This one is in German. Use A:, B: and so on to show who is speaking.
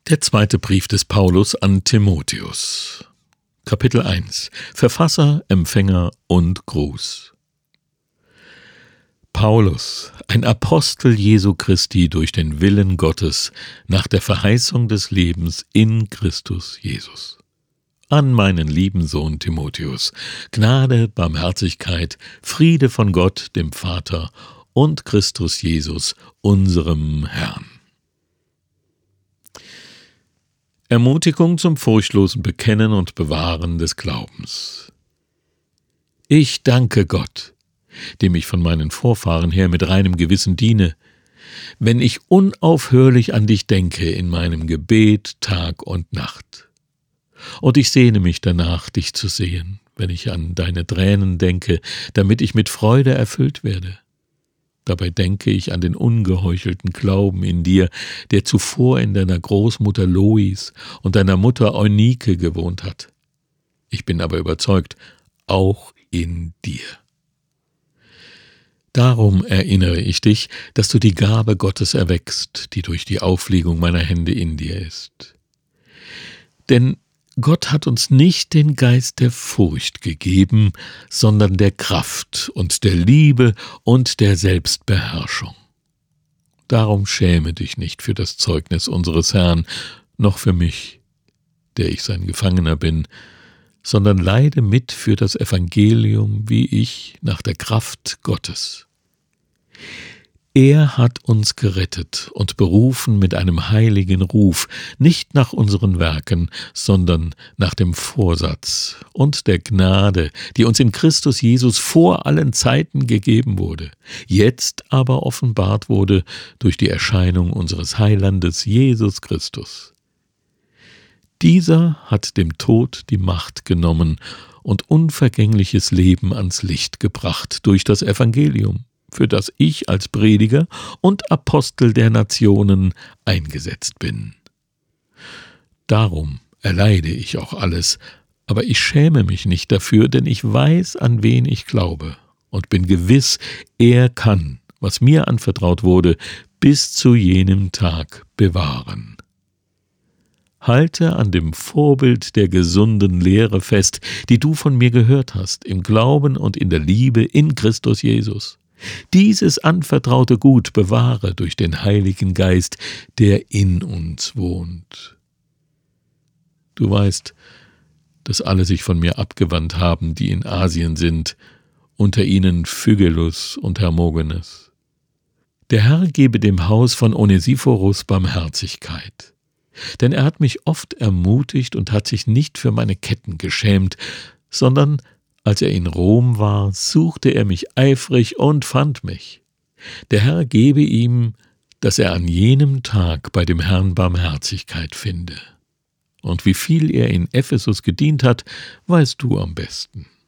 A: Der zweite Brief des Paulus an Timotheus. Kapitel 1. Verfasser, Empfänger und Gruß. Paulus, ein Apostel Jesu Christi durch den Willen Gottes, nach der Verheißung des Lebens in Christus Jesus. An meinen lieben Sohn Timotheus, Gnade, Barmherzigkeit, Friede von Gott, dem Vater und Christus Jesus, unserem Herrn. Ermutigung zum furchtlosen Bekennen und Bewahren des Glaubens. Ich danke Gott, dem ich von meinen Vorfahren her mit reinem Gewissen diene, wenn ich unaufhörlich an dich denke in meinem Gebet Tag und Nacht. Und ich sehne mich danach, dich zu sehen, wenn ich an deine Tränen denke, damit ich mit Freude erfüllt werde. Dabei denke ich an den ungeheuchelten Glauben in dir, der zuvor in deiner Großmutter Lois und deiner Mutter Eunike gewohnt hat. Ich bin aber überzeugt, auch in dir. Darum erinnere ich dich, dass du die Gabe Gottes erweckst, die durch die Auflegung meiner Hände in dir ist. Denn Gott hat uns nicht den Geist der Furcht gegeben, sondern der Kraft und der Liebe und der Selbstbeherrschung. Darum schäme dich nicht für das Zeugnis unseres Herrn, noch für mich, der ich sein Gefangener bin, sondern leide mit für das Evangelium, wie ich, nach der Kraft Gottes. Er hat uns gerettet und berufen mit einem heiligen Ruf, nicht nach unseren Werken, sondern nach dem Vorsatz und der Gnade, die uns in Christus Jesus vor allen Zeiten gegeben wurde, jetzt aber offenbart wurde durch die Erscheinung unseres Heilandes Jesus Christus. Dieser hat dem Tod die Macht genommen und unvergängliches Leben ans Licht gebracht durch das Evangelium, für das ich als Prediger und Apostel der Nationen eingesetzt bin. Darum erleide ich auch alles, aber ich schäme mich nicht dafür, denn ich weiß, an wen ich glaube und bin gewiss, er kann, was mir anvertraut wurde, bis zu jenem Tag bewahren. Halte an dem Vorbild der gesunden Lehre fest, die du von mir gehört hast, im Glauben und in der Liebe in Christus Jesus. Dieses anvertraute Gut bewahre durch den Heiligen Geist, der in uns wohnt. Du weißt, dass alle sich von mir abgewandt haben, die in Asien sind, unter ihnen Phygelus und Hermogenes. Der Herr gebe dem Haus von Onesiphorus Barmherzigkeit. Denn er hat mich oft ermutigt und hat sich nicht für meine Ketten geschämt, sondern als er in Rom war, suchte er mich eifrig und fand mich. Der Herr gebe ihm, dass er an jenem Tag bei dem Herrn Barmherzigkeit finde. Und wie viel er in Ephesus gedient hat, weißt du am besten.